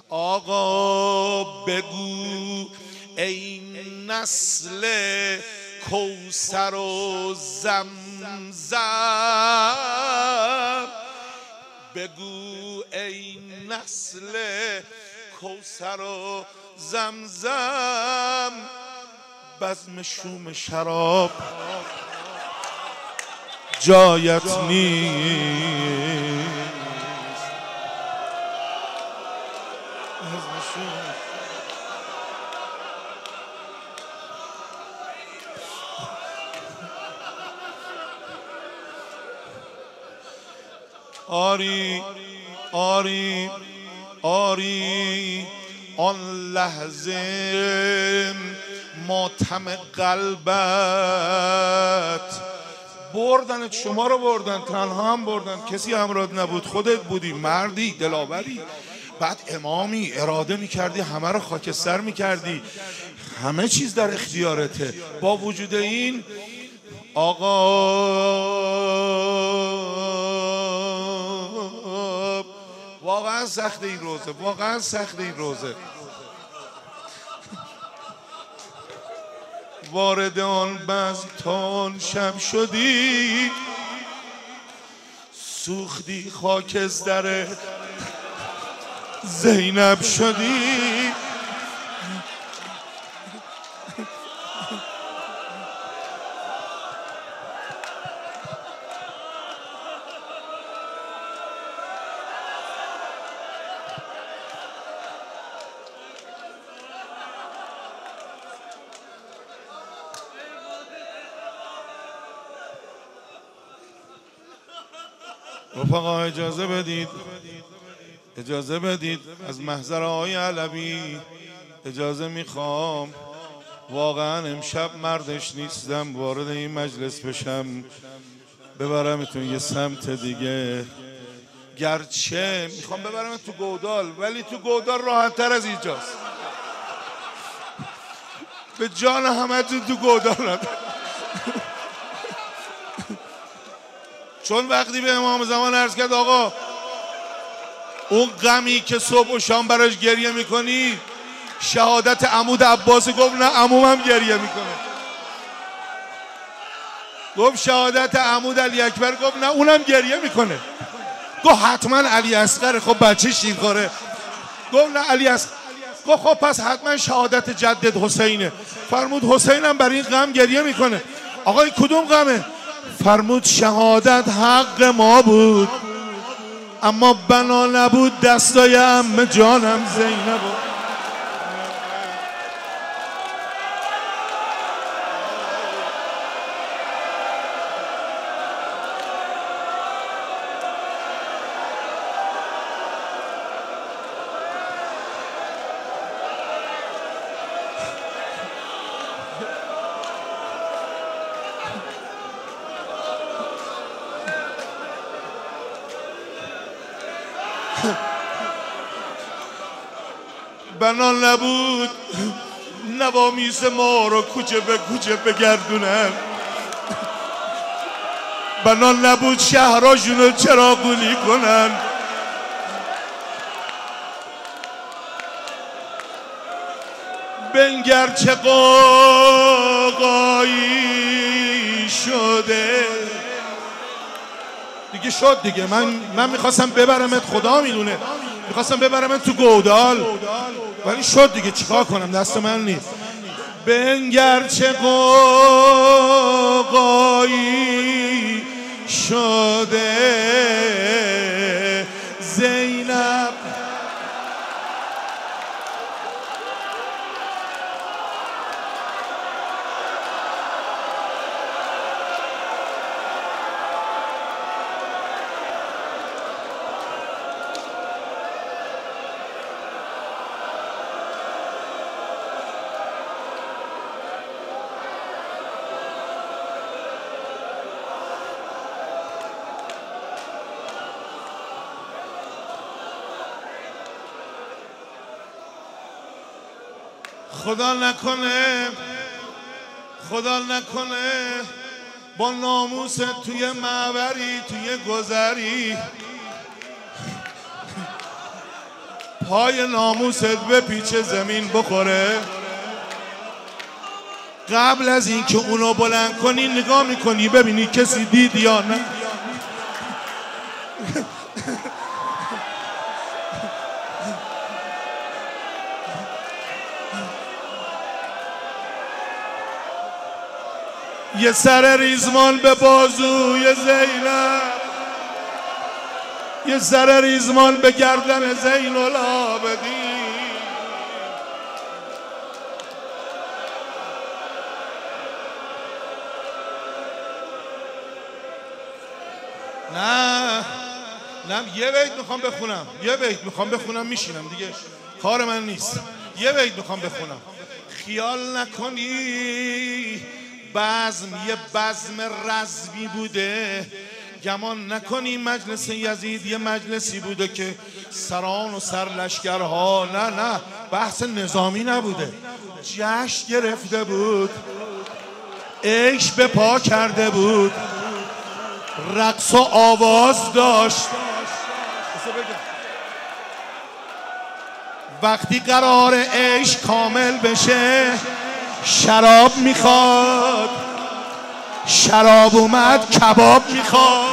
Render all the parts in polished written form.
آقا بگو ای نسل کوثر و زمزم، بگو ای نسل کوثر و زمزم، بزم شوم شراب جایت نیست. آری آری آری آن لحظه ماتم قلبت بردنت، شما رو بردن، تنها هم بردن، کسی همراهت نبود، خودت بودی، مردی دلاوری، بعد امامی اراده میکردی همه رو خاکستر میکردی، همه چیز در اختیارته. با وجود این آقا واقعا سخت این روزه، واقعا سخت این روزه. وارد آن بزم تان شب شدی، سوختی خاکستر زینب شدی. رفقا اجازه بدید، اجازه بدید، از محضر آقای علوی اجازه میخوام. واقعا امشب مردش نیستم وارد این مجلس بشم، ببرمتون یه سمت دیگه. گرچه میخوام ببرم تو گودال، ولی تو گودال راحت تر از اینجاست. به جان همه تو گودال چون وقتی به امام زمان عرض کرد آقا اون غمی که صبح و شام براش گریه میکنی شهادت عمود عباس، گفت نه عمومم گریه میکنه. گفت شهادت عمود علی اکبر، گفت نه اونم گریه میکنه. گفت حتما علی اصغر، خب بچه شیرخواره. گفت نه علی اصغر. گفت خب پس حتما شهادت جدد حسینه. فرمود حسینم برای این غم گریه میکنه. آقا این کدوم غمه؟ فرمود شهادت حق ما بود، اما بنا نبود دستای عمه جانم زینب. بنا نبود نوامیس ما رو کوچه به کوچه بگردونن، بنا نبود شهراشون رو چراغونی کنن. بنگر چه قاقایی شده دیگه. شد دیگه. من میخواستم ببرمت، خدا میدونه میخواستم ببرمت تو گودال، ولی شد دیگه، چیکار کنم، دست من نیست. بنگر چه قاقایی شده زینب. خدا نکنه، خدا نکنه با ناموست توی معبری، توی گذری پای ناموست به پیچ زمین بخوره. قبل از اینکه اونو بلند کنی نگاه میکنی ببینی کسی دید یا نه. یه سر ریزمان به بازوی زینب، یه سر ریزمان به گردن زین العابدین. نه یه بیت میخوام بخونم، یه بیت میخوام بخونم میشینم دیگه، کار من نیست. یه بیت میخوام بخونم. خیال نکنی بزم یه بزم رزمی بوده، گمان نکنی مجلس یزید یه مجلسی بوده که سران و سرلشکرها، نه بحث نظامی نبوده، جشن گرفته بود، عیش به پا کرده بود، رقص و آواز داشت. وقتی قرار عیش کامل بشه شراب میخواد، شراب اومد کباب میخواد.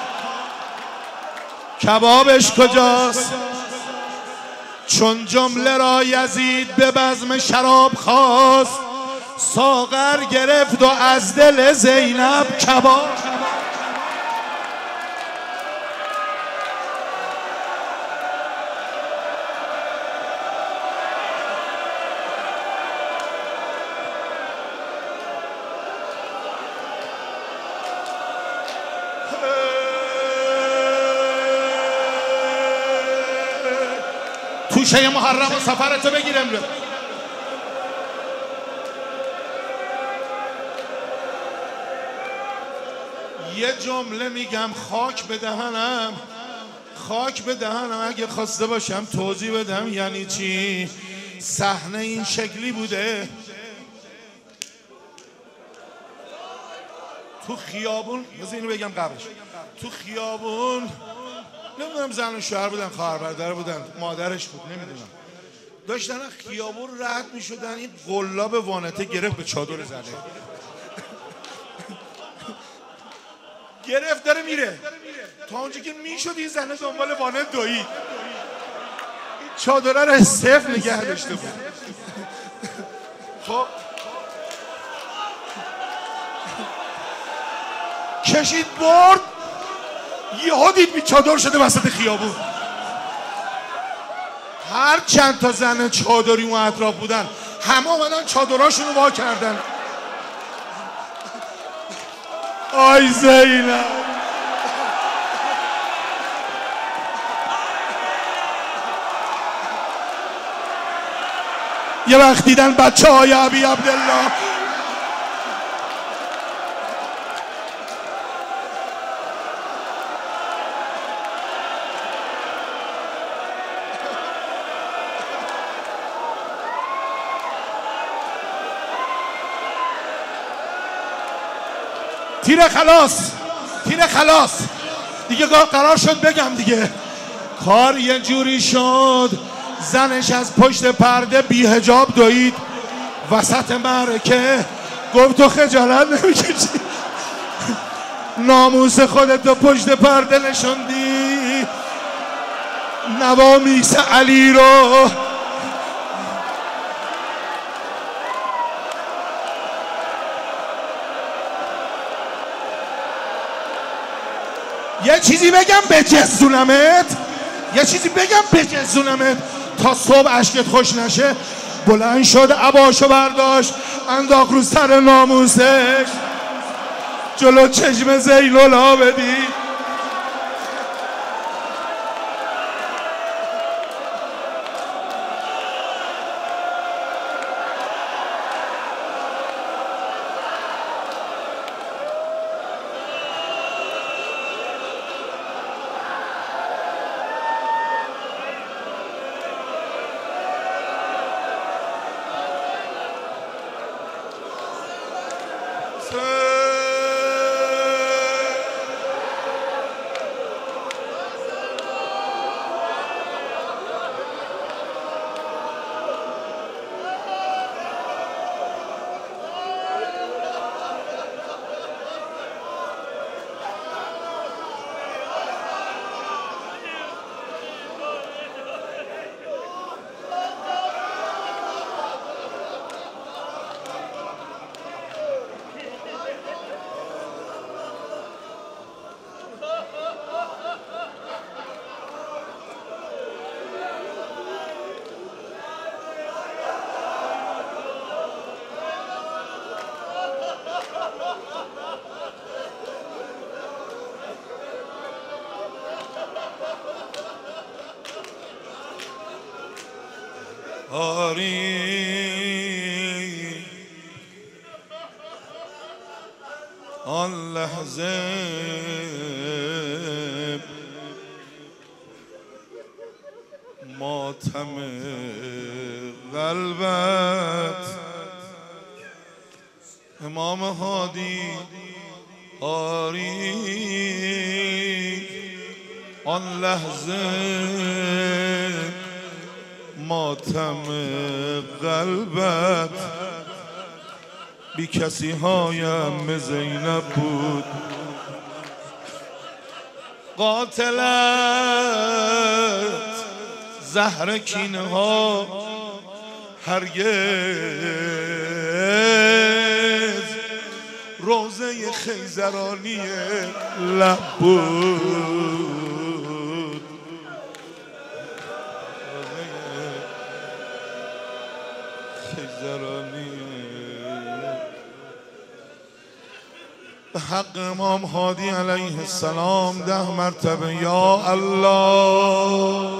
کبابش کجاست؟ چون جمله را یزید به بزم شراب خواست، ساغر گرفت و از دل زینب کباب. توشه محرم و سفرتو بگیرم رو. یه جمله میگم خاک به دهنم، خاک به دهنم اگه خواسته باشم توضیح بدم یعنی چی. صحنه این شکلی بوده، تو خیابون، بذار اینو بگم قبلش، تو خیابون نمیدونم زن و شوهر بودن، خواهر برادر بودن، مادرش بود نمیدونم، داشتن خیابون رد میشدن، این قلاب وانته گرفت به چادر زنه، گرفت داره میره، تا اونجا که میشد این زنه دنبال وانه دوید، این چادره رو صفر نگه داشته بود. خب کشید برد، یهو دید بی چادر شده وسط خیابون. هر چند تا زن چادری اون اطراف بودن همه اومدن چادراشون رو وا کردن. آی زینب یه وقت دیدن بچه های ابی عبدالله تیر خلاص دیگه قرار شد بگم دیگه. کار یه جوری شد زنش از پشت پرده بی حجاب دوید وسط معرکه، گفت تو خجالت نمیکشی ناموس خودتو پشت پرده نشوندی، نوامیس علی رو. یه چیزی بگم بجزونمت، تا صبح اشکت خوش نشه. بلند شد عباشو برداشت انداخت رو سر ناموسش جلو چشم زین العابدین. آری آن لحظه ماتم قلبت امام هادی آری آن لحظه ماتم قلبت بی کسی هایم زینب بود قاتلت زهر کینه ها هرگز روزه خیزرانی لب بود خیزرانی به حق امام هادی علیه السلام 10 مرتبه یا الله